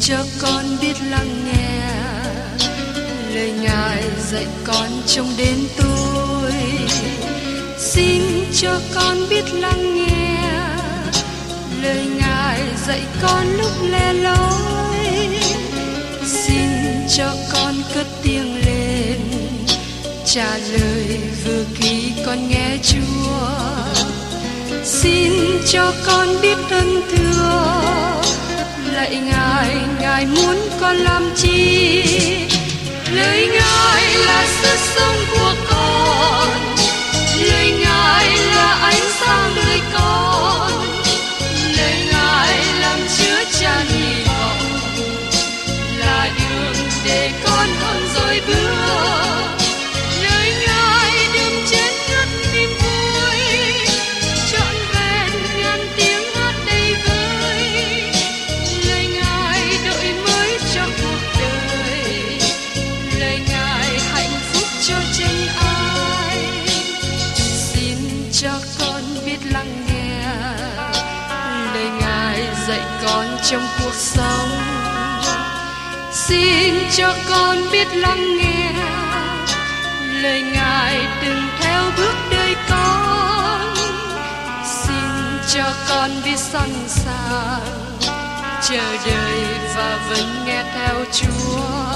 cho con biết lắng nghe lời Ngài dạy con trong đến tôi. Xin cho con biết lắng nghe lời Ngài dạy con lúc lẻ loi. Xin cho con cất tiếng lên trả lời vừa khi con nghe Chúa. Xin cho con biết ơn thưa lạy Ngài, Ngài muốn con làm chi? Lời Ngài là sức sống của con, lời Ngài là ánh sáng đời con, lời Ngài làm chứa chan hy vọng, là đường để con hơn rồi bước. Lời Ngài đừng chết ngất niềm vui, trọn vẹn ngàn tiếng hát đầy vơi. Lời Ngài đổi mới cho cuộc đời, lời Ngài hạnh phúc cho chân ai. Xin cho con biết lắng nghe lời Ngài dạy con trong cuộc sống. Xin cho con biết lắng nghe lời Ngài từng theo bước đời con. Xin cho con biết sẵn sàng chờ đợi và vẫn nghe theo Chúa.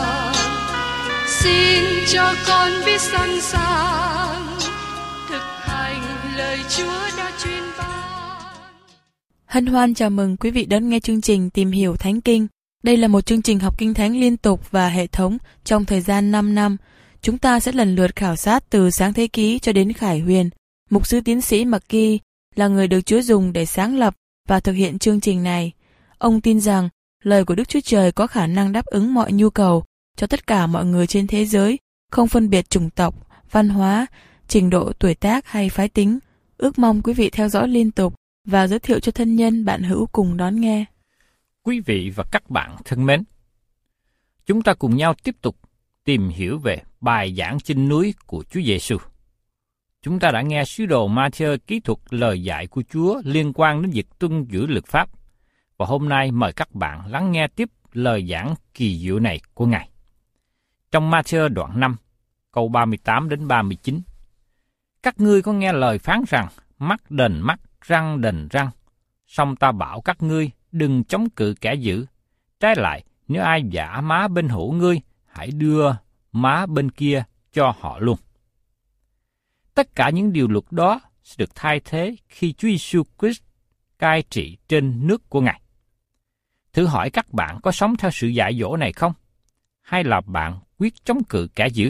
Xin cho con biết sẵn sàng thực hành lời Chúa đã truyền ban. Hân hoan chào mừng quý vị đón nghe chương trình Tìm hiểu Thánh Kinh. Đây là một chương trình học Kinh Thánh liên tục và hệ thống trong thời gian 5 năm. Chúng ta sẽ lần lượt khảo sát từ Sáng Thế Ký cho đến Khải Huyền. Mục sư tiến sĩ McGee là người được Chúa dùng để sáng lập và thực hiện chương trình này. Ông tin rằng lời của Đức Chúa Trời có khả năng đáp ứng mọi nhu cầu cho tất cả mọi người trên thế giới, không phân biệt chủng tộc, văn hóa, trình độ tuổi tác hay phái tính. Ước mong quý vị theo dõi liên tục và giới thiệu cho thân nhân bạn hữu cùng đón nghe. Quý vị và các bạn thân mến, chúng ta cùng nhau tiếp tục tìm hiểu về bài giảng trên núi của Chúa Giêsu. Chúng ta đã nghe sứ đồ Ma-thi-ơ kỹ thuật lời dạy của Chúa liên quan đến việc tuân giữ luật pháp, và hôm nay mời các bạn lắng nghe tiếp lời giảng kỳ diệu này của Ngài. Trong Ma-thi-ơ đoạn 5, câu 38 đến 39, các ngươi có nghe lời phán rằng mắt đền mắt, răng đền răng, song ta bảo các ngươi đừng chống cự kẻ dữ. Trái lại, nếu ai vả má bên hữu ngươi, hãy đưa má bên kia cho họ luôn. Tất cả những điều luật đó sẽ được thay thế khi Chúa Giêsu Christ cai trị trên nước của Ngài. Thử hỏi các bạn có sống theo sự dạy dỗ này không? Hay là bạn quyết chống cự kẻ dữ?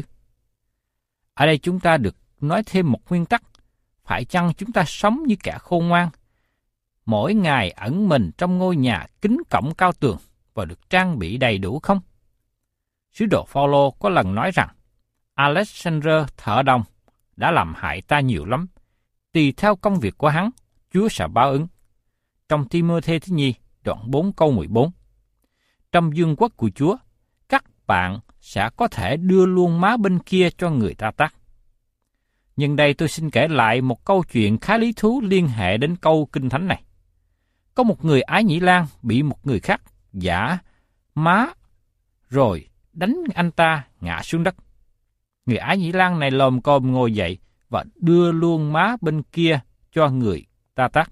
Ở đây chúng ta được nói thêm một nguyên tắc, phải chăng chúng ta sống như kẻ khôn ngoan, mỗi ngày ẩn mình trong ngôi nhà kính cổng cao tường và được trang bị đầy đủ không? Sứ đồ Phao-lô có lần nói rằng, Alexander thợ đồng đã làm hại ta nhiều lắm, tùy theo công việc của hắn, Chúa sẽ báo ứng. Trong Ti-mô-thê thứ nhì, đoạn 4 câu 14. Trong vương quốc của Chúa, các bạn sẽ có thể đưa luôn má bên kia cho người ta tắt. Nhưng đây tôi xin kể lại một câu chuyện khá lý thú liên hệ đến câu Kinh Thánh này. Có một người Ái Nhĩ Lan bị một người khác vả má rồi đánh anh ta ngã xuống đất. Người Ái Nhĩ Lan này lồm cồm ngồi dậy và đưa luôn má bên kia cho người ta tát.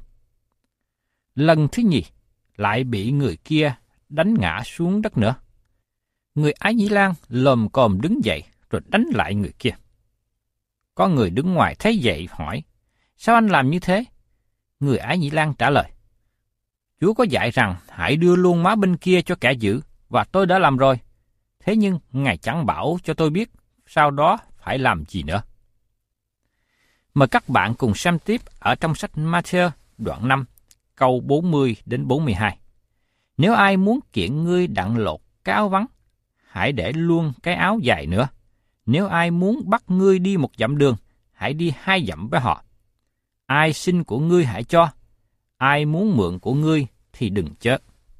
Lần thứ nhì lại bị người kia đánh ngã xuống đất nữa. Người Ái Nhĩ Lan lồm cồm đứng dậy rồi đánh lại người kia. Có người đứng ngoài thấy vậy hỏi, sao anh làm như thế? Người Ái Nhĩ Lan trả lời, Chúa có dạy rằng hãy đưa luôn má bên kia cho kẻ dữ, và tôi đã làm rồi. Thế nhưng Ngài chẳng bảo cho tôi biết sau đó phải làm gì nữa. Mời các bạn cùng xem tiếp ở trong sách Ma-thi-ơ đoạn 5, câu 40 đến 42. Nếu ai muốn kiện ngươi đặng lột cái áo vắng, hãy để luôn cái áo dài nữa. Nếu ai muốn bắt ngươi đi 1 dặm đường, hãy đi 2 dặm với họ. Ai xin của ngươi hãy cho, ai muốn mượn của ngươi thì đừng chớ.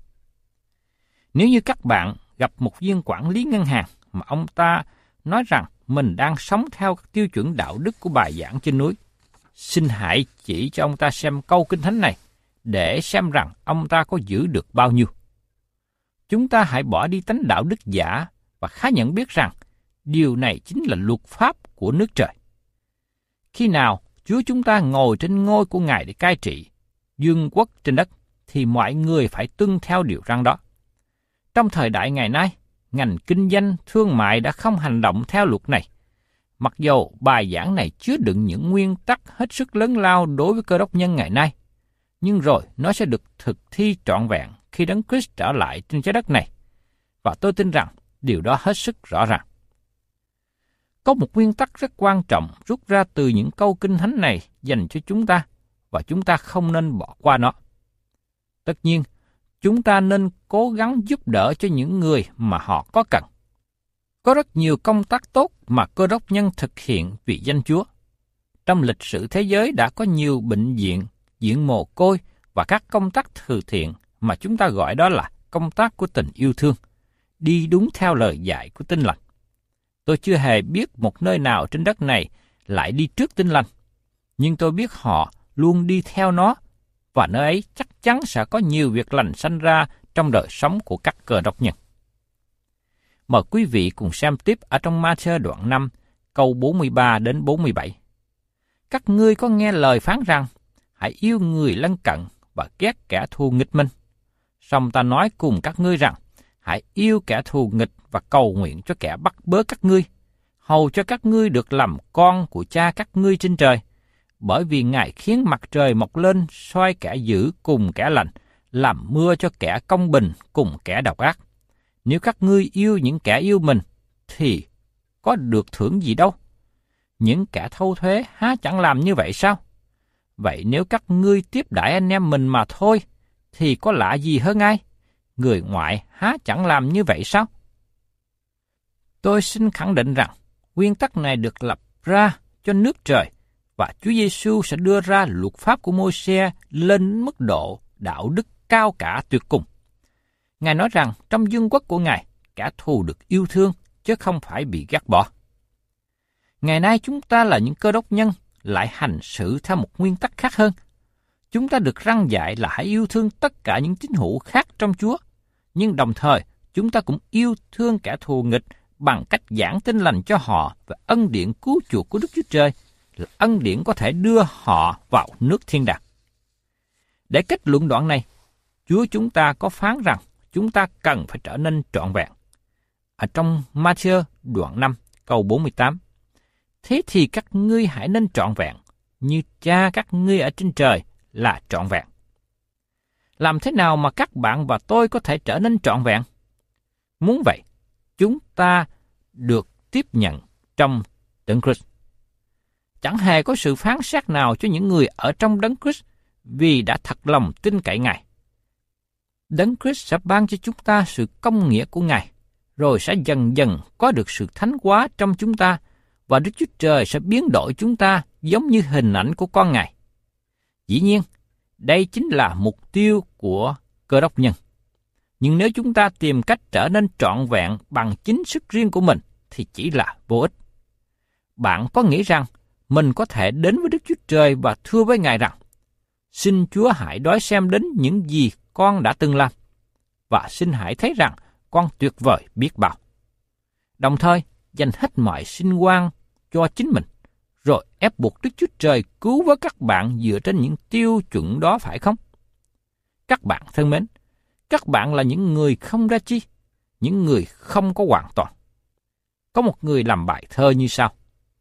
Nếu như các bạn gặp một viên quản lý ngân hàng mà ông ta nói rằng mình đang sống theo các tiêu chuẩn đạo đức của bài giảng trên núi, xin hãy chỉ cho ông ta xem câu Kinh Thánh này để xem rằng ông ta có giữ được bao nhiêu. chúng ta hãy bỏ đi tánh đạo đức giả và khá nhận biết rằng điều này chính là luật pháp của nước trời. Khi nào Chúa chúng ta ngồi trên ngôi của Ngài để cai trị vương quốc trên đất, thì mọi người phải tuân theo điều răn đó. Trong thời đại ngày nay, ngành kinh doanh, thương mại đã không hành động theo luật này. Mặc dù bài giảng này chứa đựng những nguyên tắc hết sức lớn lao đối với Cơ đốc nhân ngày nay, nhưng rồi nó sẽ được thực thi trọn vẹn khi Đấng Christ trở lại trên trái đất này. Và tôi tin rằng điều đó hết sức rõ ràng. Có một nguyên tắc rất quan trọng rút ra từ những câu kinh thánh này dành cho chúng ta, và chúng ta không nên bỏ qua nó. Tất nhiên, chúng ta nên cố gắng giúp đỡ cho những người mà họ có cần. Có rất nhiều công tác tốt mà Cơ đốc nhân thực hiện vì danh Chúa. Trong lịch sử thế giới đã có nhiều bệnh viện, viện mồ côi và các công tác từ thiện mà chúng ta gọi đó là công tác của tình yêu thương, đi đúng theo lời dạy của Tin Lành. Tôi chưa hề biết một nơi nào trên đất này lại đi trước Tin Lành, nhưng tôi biết họ luôn đi theo nó, và nơi ấy chắc chắn sẽ có nhiều việc lành sanh ra trong đời sống của các Cơ đốc nhân. Mời quý vị cùng xem tiếp ở trong Ma-thơ đoạn 5, câu 43 đến 47. Các ngươi có nghe lời phán rằng, hãy yêu người lân cận và ghét kẻ thù nghịch mình. Song ta nói cùng các ngươi rằng, hãy yêu kẻ thù nghịch và cầu nguyện cho kẻ bắt bớ các ngươi, hầu cho các ngươi được làm con của Cha các ngươi trên trời. Bởi vì Ngài khiến mặt trời mọc lên soi kẻ dữ cùng kẻ lành, làm mưa cho kẻ công bình cùng kẻ độc ác. Nếu các ngươi yêu những kẻ yêu mình, thì có được thưởng gì đâu? Những kẻ thâu thuế há chẳng làm như vậy sao? Vậy nếu các ngươi tiếp đãi anh em mình mà thôi, thì có lạ gì hơn ai? Người ngoại há chẳng làm như vậy sao? Tôi xin khẳng định rằng, nguyên tắc này được lập ra cho nước trời, và Chúa Giêsu sẽ đưa ra luật pháp của Môi-se lên mức độ đạo đức cao cả tuyệt cùng. Ngài nói rằng trong vương quốc của Ngài, kẻ thù được yêu thương chứ không phải bị ghét bỏ. Ngày nay chúng ta là những Cơ đốc nhân lại hành xử theo một nguyên tắc khác hơn. Chúng ta được răn dạy là hãy yêu thương tất cả những tín hữu khác trong Chúa, nhưng đồng thời chúng ta cũng yêu thương kẻ thù nghịch bằng cách giảng tin lành cho họ về ân điển cứu chuộc của Đức Chúa Trời, là ân điển có thể đưa họ vào nước thiên đàng. Để kết luận đoạn này, Chúa chúng ta có phán rằng chúng ta cần phải trở nên trọn vẹn. Ở trong Ma-thơ đoạn 5 câu 48, thế thì các ngươi hãy nên trọn vẹn, như Cha các ngươi ở trên trời là trọn vẹn. Làm thế nào mà các bạn và tôi có thể trở nên trọn vẹn? Muốn vậy, chúng ta được tiếp nhận trong Đấng Christ. Chẳng hề có sự phán xét nào cho những người ở trong Đấng Christ vì đã thật lòng tin cậy Ngài. Đấng Christ sẽ ban cho chúng ta sự công nghĩa của Ngài, rồi sẽ dần dần có được sự thánh hóa trong chúng ta, và Đức Chúa Trời sẽ biến đổi chúng ta giống như hình ảnh của con Ngài. Dĩ nhiên, đây chính là mục tiêu của Cơ đốc nhân. Nhưng nếu chúng ta tìm cách trở nên trọn vẹn bằng chính sức riêng của mình, thì chỉ là vô ích. Bạn có nghĩ rằng mình có thể đến với Đức Chúa Trời và thưa với Ngài rằng, xin Chúa hãy đói xem đến những gì con đã từng làm, và xin hãy thấy rằng con tuyệt vời biết bao. Đồng thời, dành hết mọi sinh quan cho chính mình, rồi ép buộc Đức Chúa Trời cứu với các bạn dựa trên những tiêu chuẩn đó, phải không? Các bạn thân mến, các bạn là những người không ra chi, những người không có hoàn toàn. Có một người làm bài thơ như sau: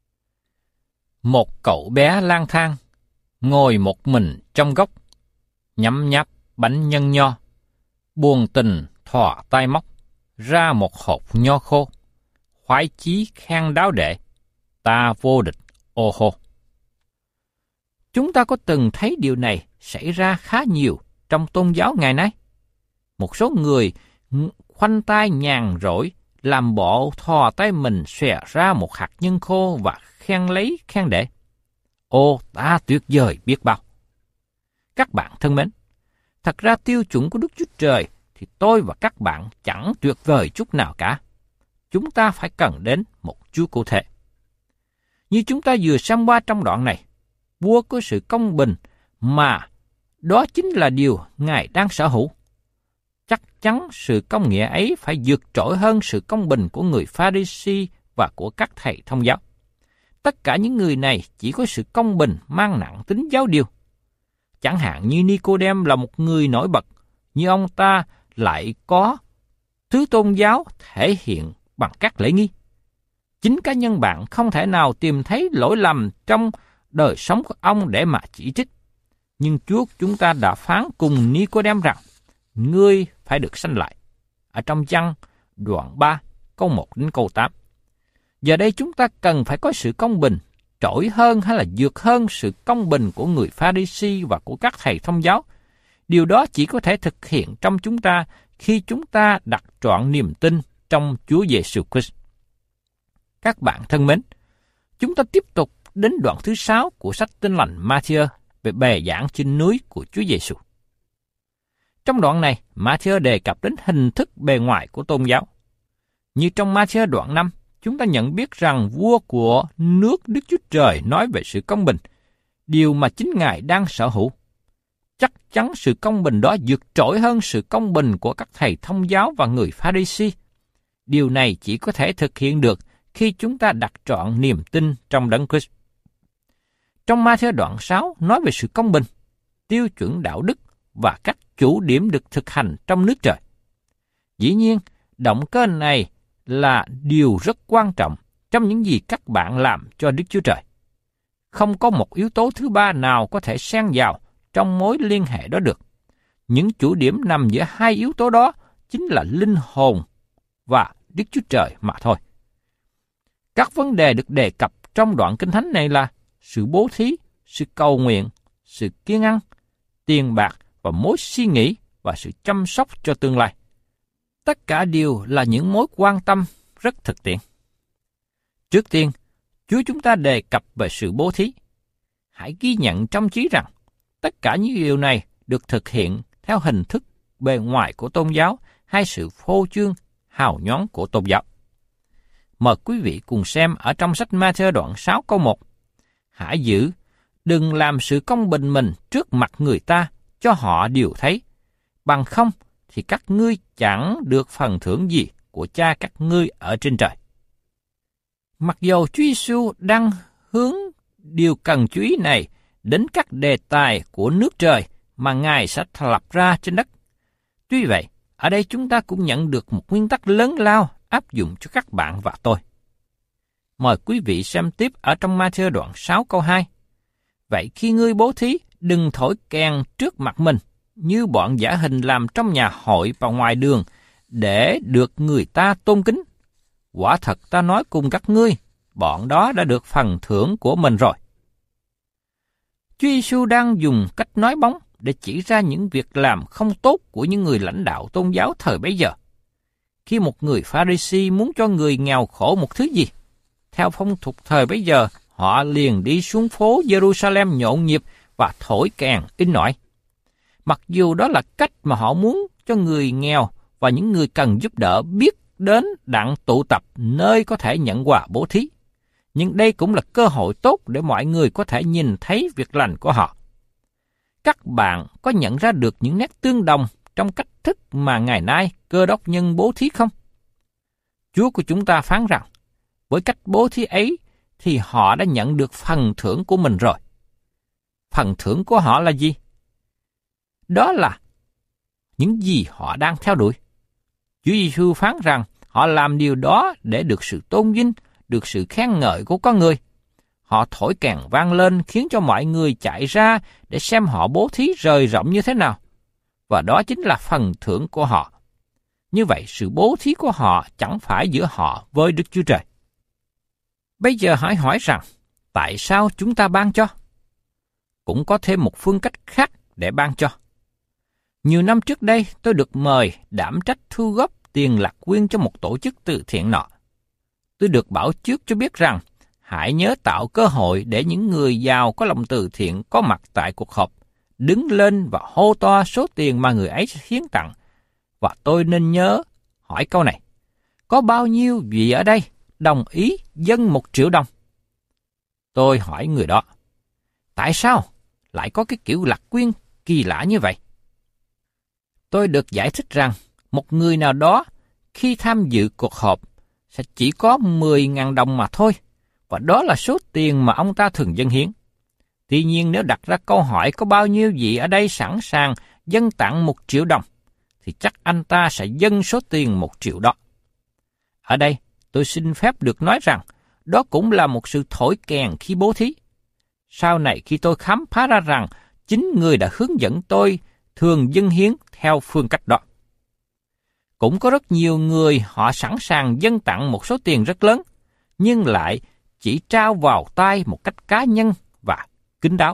một cậu bé lang thang, ngồi một mình trong góc, nhấm nháp bánh nhân nho, buồn tình thò tay móc ra một hộp nho khô, khoái chí khen đáo đệ, ta vô địch ô hô. Chúng ta có từng thấy điều này xảy ra khá nhiều trong tôn giáo ngày nay. Một số người khoanh tay nhàn rỗi, làm bộ thò tay mình xòe ra một hạt nhân khô và khen lấy khen để. Ô, ta tuyệt vời biết bao. Các bạn thân mến, thật ra tiêu chuẩn của Đức Chúa Trời thì tôi và các bạn chẳng tuyệt vời chút nào cả. Chúng ta phải cần đến một Chúa cụ thể. Như chúng ta vừa xem qua trong đoạn này, vua có sự công bình mà đó chính là điều Ngài đang sở hữu. chắc chắn sự công nghĩa ấy phải vượt trội hơn sự công bình của người Pha-ri-si và của các thầy thông giáo. Tất cả những người này chỉ có sự công bình mang nặng tính giáo điều. Chẳng hạn như Ni-cô-đêm là một người nổi bật, nhưng ông ta lại có thứ tôn giáo thể hiện bằng các lễ nghi. Chính cá nhân bạn không thể nào tìm thấy lỗi lầm trong đời sống của ông để mà chỉ trích. Nhưng Chúa chúng ta đã phán cùng Ni-cô-đêm rằng, ngươi phải được sanh lại. Ở trong Giăng đoạn 3, câu 1 đến câu 8. Giờ đây chúng ta cần phải có sự công bình, trội hơn hay là vượt hơn sự công bình của người Pha-ri-si và của các thầy thông giáo. Điều đó chỉ có thể thực hiện trong chúng ta khi chúng ta đặt trọn niềm tin trong Chúa Giêsu Christ. Các bạn thân mến, chúng ta tiếp tục đến đoạn thứ 6 của sách Tin lành Ma-thi-ơ về bề giảng trên núi của Chúa Giêsu. Trong đoạn này, Ma-thi-ơ đề cập đến hình thức bề ngoài của tôn giáo. Như trong Ma-thi-ơ đoạn 5, chúng ta nhận biết rằng vua của nước Đức Chúa Trời nói về sự công bình, điều mà chính Ngài đang sở hữu. Chắc chắn sự công bình đó vượt trội hơn sự công bình của các thầy thông giáo và người Pha-ri-si. Điều này chỉ có thể thực hiện được khi chúng ta đặt trọn niềm tin trong Đấng Christ. Trong Ma-thi-ơ đoạn 6 nói về sự công bình, tiêu chuẩn đạo đức và các chủ điểm được thực hành trong nước trời. Dĩ nhiên, động cơ này là điều rất quan trọng trong những gì các bạn làm cho Đức Chúa Trời. Không có một yếu tố thứ ba nào có thể xen vào trong mối liên hệ đó được. Những chủ điểm nằm giữa hai yếu tố đó chính là linh hồn và Đức Chúa Trời mà thôi. Các vấn đề được đề cập trong đoạn Kinh Thánh này là sự bố thí, sự cầu nguyện, sự kiêng ăn, tiền bạc và mối suy nghĩ và sự chăm sóc cho tương lai. Tất cả đều là những mối quan tâm rất thực tiễn. Trước tiên, Chúa chúng ta đề cập về sự bố thí. Hãy ghi nhận trong trí rằng tất cả những điều này được thực hiện theo hình thức bề ngoài của tôn giáo hay sự phô trương hào nhoáng của tôn giáo. Mời quý vị cùng xem ở trong sách Ma-thi-ơ đoạn 6 câu 1. Hãy giữ, đừng làm sự công bình mình trước mặt người ta cho họ đều thấy. Bằng không thì các ngươi chẳng được phần thưởng gì của cha các ngươi ở trên trời. Mặc dầu Chúa Giêsu đang hướng điều cần chú ý này đến các đề tài của nước trời mà Ngài sẽ lập ra trên đất. Tuy vậy, ở đây chúng ta cũng nhận được một nguyên tắc lớn lao áp dụng cho các bạn và tôi. Mời quý vị xem tiếp ở trong Ma-thi-ơ đoạn 6 câu 2. Vậy khi ngươi bố thí, đừng thổi kèn trước mặt mình, như bọn giả hình làm trong nhà hội và ngoài đường, để được người ta tôn kính. Quả thật ta nói cùng các ngươi, bọn đó đã được phần thưởng của mình rồi. Chúa Giêsu đang dùng cách nói bóng để chỉ ra những việc làm không tốt của những người lãnh đạo tôn giáo thời bấy giờ. Khi một người Pha-ri-si muốn cho người nghèo khổ một thứ gì, theo phong tục thời bấy giờ, họ liền đi xuống phố Jerusalem nhộn nhịp và thổi kèn in ỏi. Mặc dù đó là cách mà họ muốn cho người nghèo và những người cần giúp đỡ biết đến đặng tụ tập nơi có thể nhận quà bố thí. Nhưng đây cũng là cơ hội tốt để mọi người có thể nhìn thấy việc lành của họ. Các bạn có nhận ra được những nét tương đồng trong cách thức mà ngày nay Cơ đốc nhân bố thí không? Chúa của chúng ta phán rằng, với cách bố thí ấy thì họ đã nhận được phần thưởng của mình rồi. Phần thưởng của họ là gì? Đó là những gì họ đang theo đuổi. Chúa Giêsu phán rằng họ làm điều đó để được sự tôn vinh, được sự khen ngợi của con người. Họ thổi kèn vang lên khiến cho mọi người chạy ra để xem họ bố thí rời rộng như thế nào. Và đó chính là phần thưởng của họ. Như vậy, sự bố thí của họ chẳng phải giữa họ với Đức Chúa Trời. Bây giờ hãy hỏi rằng, tại sao chúng ta ban cho? Cũng có thêm một phương cách khác để ban cho. Nhiều năm trước đây, tôi được mời đảm trách thu góp tiền lạc quyên cho một tổ chức từ thiện nọ. Tôi được bảo trước cho biết rằng, hãy nhớ tạo cơ hội để những người giàu có lòng từ thiện có mặt tại cuộc họp, đứng lên và hô to số tiền mà người ấy sẽ hiến tặng. Và tôi nên nhớ hỏi câu này, có bao nhiêu vị ở đây đồng ý dâng 1 triệu đồng? Tôi hỏi người đó, tại sao lại có cái kiểu lạc quyên kỳ lạ như vậy? Tôi được giải thích rằng một người nào đó khi tham dự cuộc họp sẽ chỉ có 10.000 đồng mà thôi, và đó là số tiền mà ông ta thường dâng hiến. Tuy nhiên nếu đặt ra câu hỏi có bao nhiêu vị ở đây sẵn sàng dâng tặng 1 triệu đồng, thì chắc anh ta sẽ dâng số tiền 1 triệu đó. Ở đây, tôi xin phép được nói rằng, đó cũng là một sự thổi kèn khi bố thí. Sau này khi tôi khám phá ra rằng, chính người đã hướng dẫn tôi thường dâng hiến theo phương cách đó. Cũng có rất nhiều người họ sẵn sàng dâng tặng một số tiền rất lớn, nhưng lại chỉ trao vào tay một cách cá nhân và kín đáo.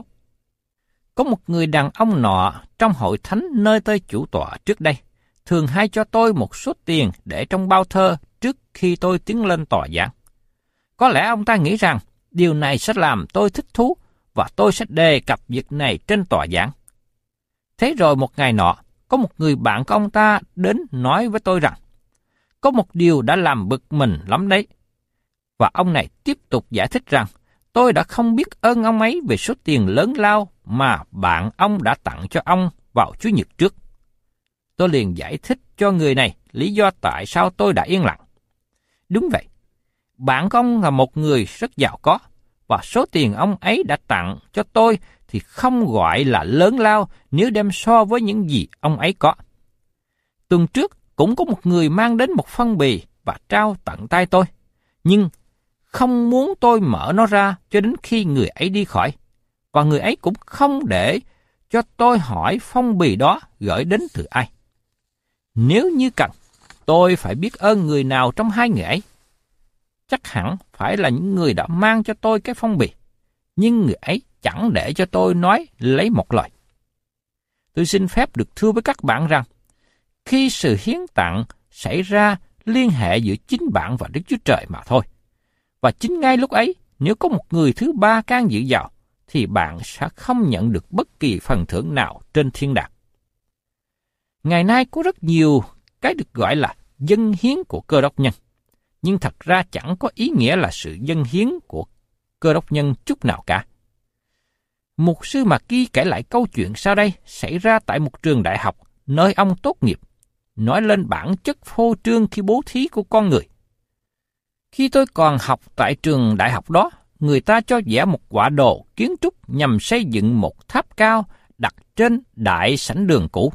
Có một người đàn ông nọ trong hội thánh nơi tôi chủ tọa trước đây, thường hay cho tôi một số tiền để trong bao thơ trước khi tôi tiến lên tòa giảng. Có lẽ ông ta nghĩ rằng điều này sẽ làm tôi thích thú và tôi sẽ đề cập việc này trên tòa giảng. Thế rồi một ngày nọ, có một người bạn của ông ta đến nói với tôi rằng, có một điều đã làm bực mình lắm đấy. Và ông này tiếp tục giải thích rằng, tôi đã không biết ơn ông ấy về số tiền lớn lao mà bạn ông đã tặng cho ông vào Chủ nhật trước. Tôi liền giải thích cho người này lý do tại sao tôi đã yên lặng. Đúng vậy, bạn của ông là một người rất giàu có, và số tiền ông ấy đã tặng cho tôi thì không gọi là lớn lao nếu đem so với những gì ông ấy có. Tuần trước cũng có một người mang đến một phong bì và trao tận tay tôi, nhưng không muốn tôi mở nó ra cho đến khi người ấy đi khỏi, và người ấy cũng không để cho tôi hỏi phong bì đó gửi đến từ ai. Nếu như cần, tôi phải biết ơn người nào trong hai người ấy. Chắc hẳn phải là những người đã mang cho tôi cái phong bì, nhưng người ấy chẳng để cho tôi nói lấy một lời. Tôi xin phép được thưa với các bạn rằng, khi sự hiến tặng xảy ra liên hệ giữa chính bạn và Đức Chúa Trời mà thôi. Và chính ngay lúc ấy, nếu có một người thứ ba can dự vào, thì bạn sẽ không nhận được bất kỳ phần thưởng nào trên thiên đàng. Ngày nay có rất nhiều cái được gọi là dâng hiến của Cơ Đốc nhân, nhưng thật ra chẳng có ý nghĩa là sự dâng hiến của Cơ Đốc nhân chút nào cả. Mục sư McGee kể lại câu chuyện sau đây xảy ra tại một trường đại học nơi ông tốt nghiệp, nói lên bản chất phô trương khi bố thí của con người. Khi tôi còn học tại trường đại học đó, người ta cho vẽ một quả đồ kiến trúc nhằm xây dựng một tháp cao đặt trên đại sảnh đường cũ.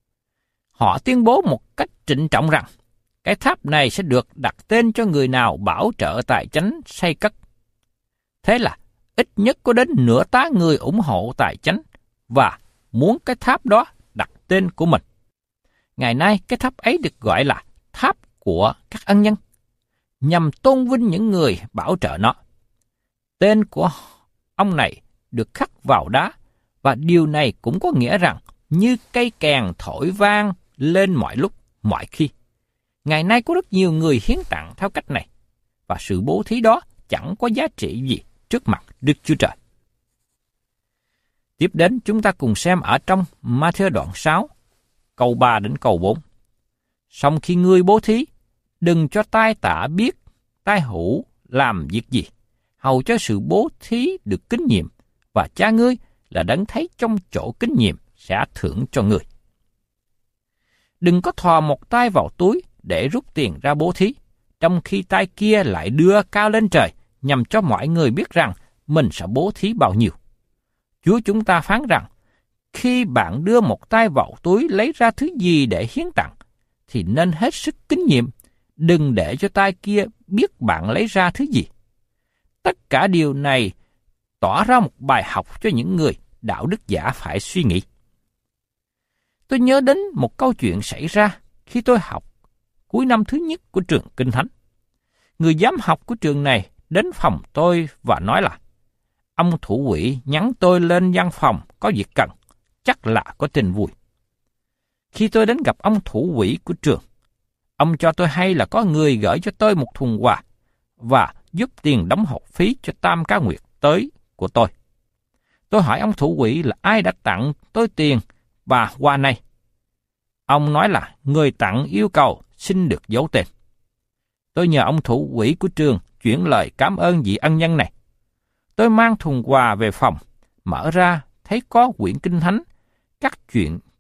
Họ tuyên bố một cách trịnh trọng rằng, cái tháp này sẽ được đặt tên cho người nào bảo trợ tài chánh xây cất. Thế là ít nhất có đến nửa tá người ủng hộ tài chánh và muốn cái tháp đó đặt tên của mình. Ngày nay cái tháp ấy được gọi là tháp của các ân nhân, nhằm tôn vinh những người bảo trợ nó. Tên của ông này được khắc vào đá, và điều này cũng có nghĩa rằng như cây kèn thổi vang lên mọi lúc, mọi khi. Ngày nay có rất nhiều người hiến tặng theo cách này, và sự bố thí đó chẳng có giá trị gì trước mặt Đức Chúa Trời. Tiếp đến chúng ta cùng xem ở trong Ma-thi-ơ đoạn 6, câu 3 đến câu 4. Song khi ngươi bố thí, đừng cho tai tạ biết tai hữu làm việc gì, hầu cho sự bố thí được kính nhiệm, và cha ngươi là đấng thấy trong chỗ kính nhiệm sẽ thưởng cho ngươi. Đừng có thò một tay vào túi để rút tiền ra bố thí, trong khi tay kia lại đưa cao lên trời, nhằm cho mọi người biết rằng mình sẽ bố thí bao nhiêu. Chúa chúng ta phán rằng, khi bạn đưa một tay vào túi lấy ra thứ gì để hiến tặng, thì nên hết sức kính nhiệm, đừng để cho tay kia biết bạn lấy ra thứ gì. Tất cả điều này tỏ ra một bài học cho những người đạo đức giả phải suy nghĩ. Tôi nhớ đến một câu chuyện xảy ra khi tôi học cuối năm thứ nhất của trường Kinh Thánh. Người giám học của trường này đến phòng tôi và nói là, ông thủ quỹ nhắn tôi lên văn phòng có việc cần, chắc là có tin vui. Khi tôi đến gặp ông thủ quỹ của trường, ông cho tôi hay là có người gửi cho tôi một thùng quà và giúp tiền đóng học phí cho Tam Cá Nguyệt tới của tôi. Tôi hỏi ông thủ quỹ là ai đã tặng tôi tiền và quà này. Ông nói là người tặng yêu cầu xin được giấu tên. Tôi nhờ ông thủ quỹ của trường chuyển lời cảm ơn vị ân nhân này. Tôi mang thùng quà về phòng, mở ra thấy có quyển Kinh Thánh, các chuyện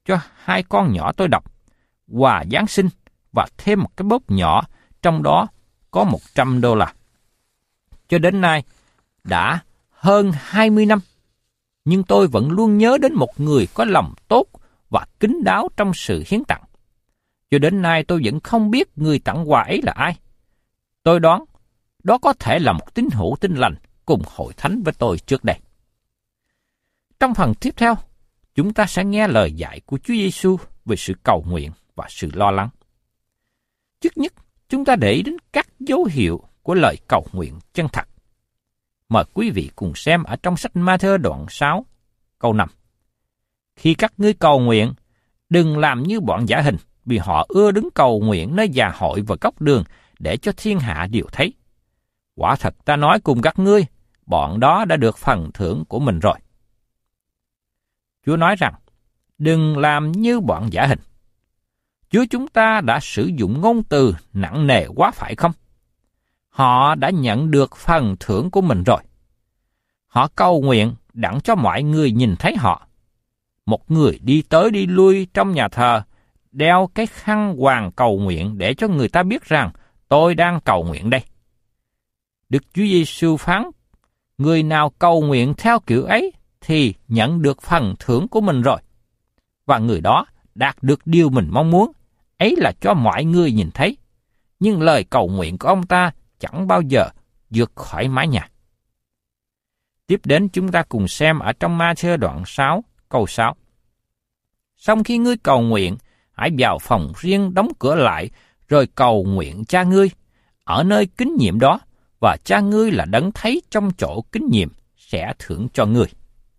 cho 2 con nhỏ tôi đọc, quà Giáng sinh và thêm một cái bóp nhỏ, trong đó có $100. Cho đến nay, đã hơn 20 năm, nhưng tôi vẫn luôn nhớ đến một người có lòng tốt và kín đáo trong sự hiến tặng. Cho đến nay tôi vẫn không biết người tặng quà ấy là ai. Tôi đoán đó có thể là một tín hữu tin lành cùng hội thánh với tôi trước đây. Trong phần tiếp theo, chúng ta sẽ nghe lời dạy của Chúa Giêsu về sự cầu nguyện và sự lo lắng. Trước nhất, chúng ta để ý đến các dấu hiệu của lời cầu nguyện chân thật. Mời quý vị cùng xem ở trong sách Ma-thơ đoạn 6, câu 5. Khi các ngươi cầu nguyện, đừng làm như bọn giả hình, vì họ ưa đứng cầu nguyện nơi già hội và góc đường để cho thiên hạ đều thấy. Quả thật ta nói cùng các ngươi, bọn đó đã được phần thưởng của mình rồi. Chúa nói rằng, đừng làm như bọn giả hình. Chúa chúng ta đã sử dụng ngôn từ nặng nề quá phải không? Họ đã nhận được phần thưởng của mình rồi. Họ cầu nguyện đặng cho mọi người nhìn thấy họ. Một người đi tới đi lui trong nhà thờ, đeo cái khăn quàng cầu nguyện để cho người ta biết rằng tôi đang cầu nguyện đây. Đức Chúa Giêsu phán, người nào cầu nguyện theo kiểu ấy thì nhận được phần thưởng của mình rồi. Và người đó đạt được điều mình mong muốn, ấy là cho mọi người nhìn thấy. Nhưng lời cầu nguyện của ông ta chẳng bao giờ vượt khỏi mái nhà. Tiếp đến chúng ta cùng xem ở trong Ma-thơ đoạn 6, câu 6. Xong khi ngươi cầu nguyện, hãy vào phòng riêng đóng cửa lại, rồi cầu nguyện Cha ngươi, ở nơi kín nhiệm đó, và Cha ngươi là đấng thấy trong chỗ kín nhiệm, sẽ thưởng cho ngươi.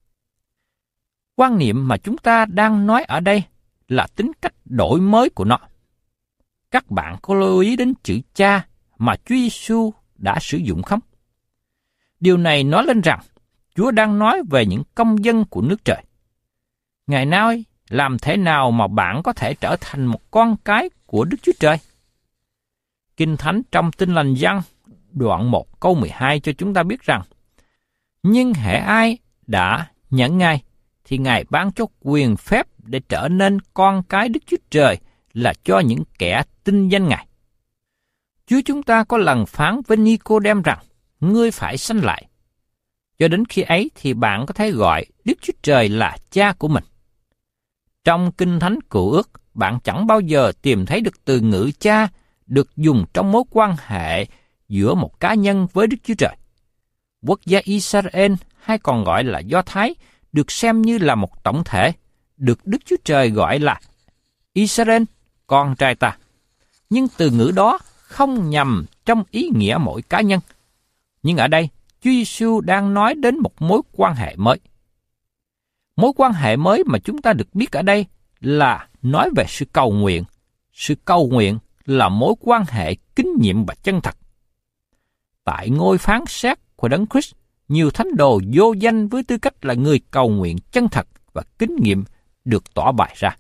Quan niệm mà chúng ta đang nói ở đây là tính cách đổi mới của nó. Các bạn có lưu ý đến chữ Cha mà Chúa Giêsu đã sử dụng không? Điều này nói lên rằng Chúa đang nói về những công dân của nước trời. Ngài nói, làm thế nào mà bạn có thể trở thành một con cái của Đức Chúa Trời? Kinh Thánh trong Tin lành Giăng đoạn 1 câu 12 cho chúng ta biết rằng, nhưng hễ ai đã nhận Ngài, thì Ngài ban cho quyền phép để trở nên con cái Đức Chúa Trời, là cho những kẻ tin danh Ngài. Chúa chúng ta có lần phán với Ni-cô-đêm rằng, ngươi phải sanh lại. Cho đến khi ấy thì bạn có thể gọi Đức Chúa Trời là Cha của mình. Trong Kinh Thánh Cựu Ước, bạn chẳng bao giờ tìm thấy được từ ngữ cha được dùng trong mối quan hệ giữa một cá nhân với Đức Chúa Trời. Quốc gia Israel, hay còn gọi là Do Thái, được xem như là một tổng thể, được Đức Chúa Trời gọi là Israel, con trai ta. Nhưng từ ngữ đó không nhằm trong ý nghĩa mỗi cá nhân. Nhưng ở đây, Chúa Giêsu đang nói đến một mối quan hệ mới. Mối quan hệ mới mà chúng ta được biết ở đây là nói về sự cầu nguyện. Sự cầu nguyện là mối quan hệ kín nhiệm và chân thật. Tại ngôi phán xét của Đấng Christ, nhiều thánh đồ vô danh với tư cách là người cầu nguyện chân thật và kín nhiệm được tỏ bày ra.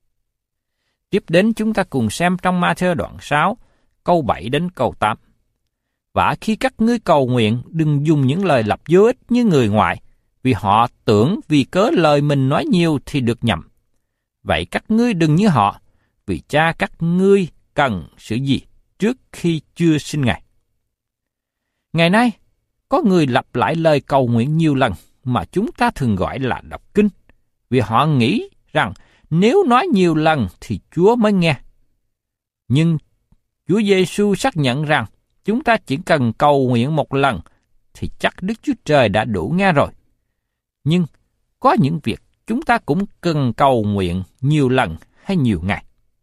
Tiếp đến chúng ta cùng xem trong Ma-thơ đoạn 6, câu 7 đến câu 8. Và khi các ngươi cầu nguyện, đừng dùng những lời lặp vô ích như người ngoại, vì họ tưởng vì cớ lời mình nói nhiều thì được nhầm. Vậy các ngươi đừng như họ, vì Cha các ngươi cần sự gì trước khi chưa sinh Ngài. Ngày nay, có người lặp lại lời cầu nguyện nhiều lần mà chúng ta thường gọi là đọc kinh, vì họ nghĩ rằng nếu nói nhiều lần thì Chúa mới nghe. Nhưng Chúa Giêsu xác nhận rằng chúng ta chỉ cần cầu nguyện một lần thì chắc Đức Chúa Trời đã đủ nghe rồi. Nhưng có những việc chúng ta cũng cần cầu nguyện nhiều lần hay nhiều ngày.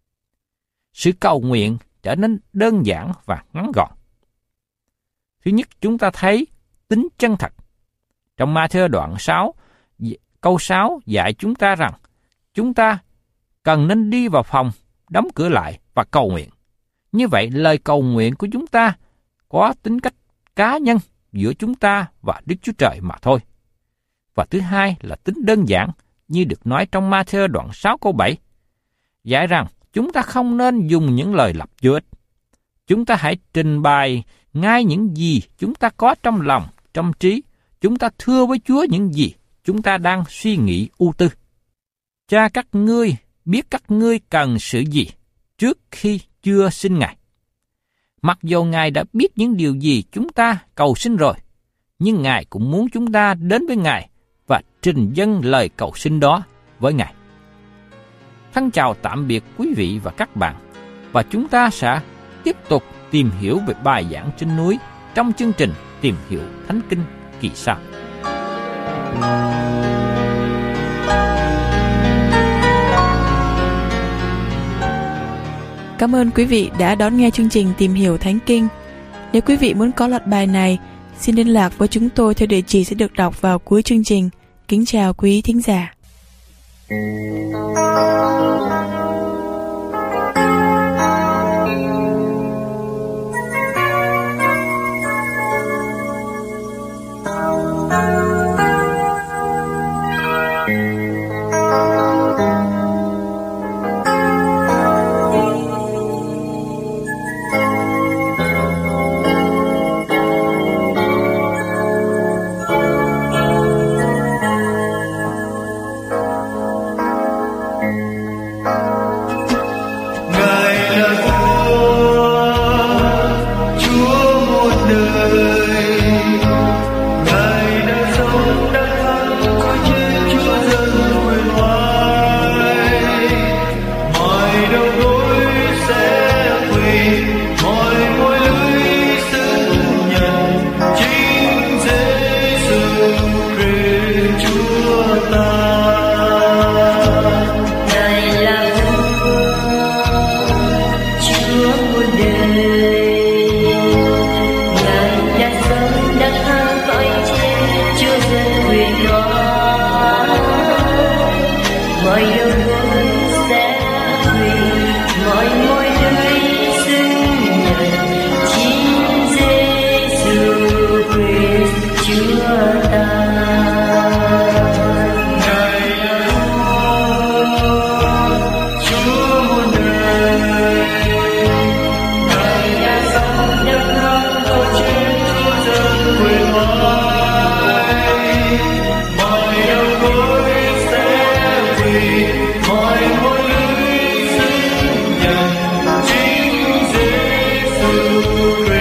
Sự cầu nguyện trở nên đơn giản và ngắn gọn. Thứ nhất, chúng ta thấy tính chân thật. Trong Ma-thơ đoạn 6, câu 6 dạy chúng ta rằng chúng ta cần nên đi vào phòng, đóng cửa lại và cầu nguyện. Như vậy, lời cầu nguyện của chúng ta có tính cách cá nhân giữa chúng ta và Đức Chúa Trời mà thôi. Và thứ hai là tính đơn giản, như được nói trong Ma-thơ đoạn 6 câu 7, dạy rằng chúng ta không nên dùng những lời lặp vô ích. Chúng ta hãy trình bày ngay những gì chúng ta có trong lòng, trong trí. Chúng ta thưa với Chúa những gì chúng ta đang suy nghĩ ưu tư. Cha các ngươi biết các ngươi cần sự gì trước khi chưa xin Ngài. Mặc dù Ngài đã biết những điều gì chúng ta cầu xin rồi, nhưng Ngài cũng muốn chúng ta đến với Ngài và trình dâng lời cầu xin đó với Ngài. Thân chào tạm biệt quý vị và các bạn, và chúng ta sẽ tiếp tục tìm hiểu về bài giảng trên núi trong chương trình Tìm hiểu Thánh Kinh kỳ sau. Cảm ơn quý vị đã đón nghe chương trình Tìm hiểu Thánh Kinh. Nếu quý vị muốn có loạt bài này, xin liên lạc với chúng tôi theo địa chỉ sẽ được đọc vào cuối chương trình. Kính chào quý thính giả. Hãy subscribe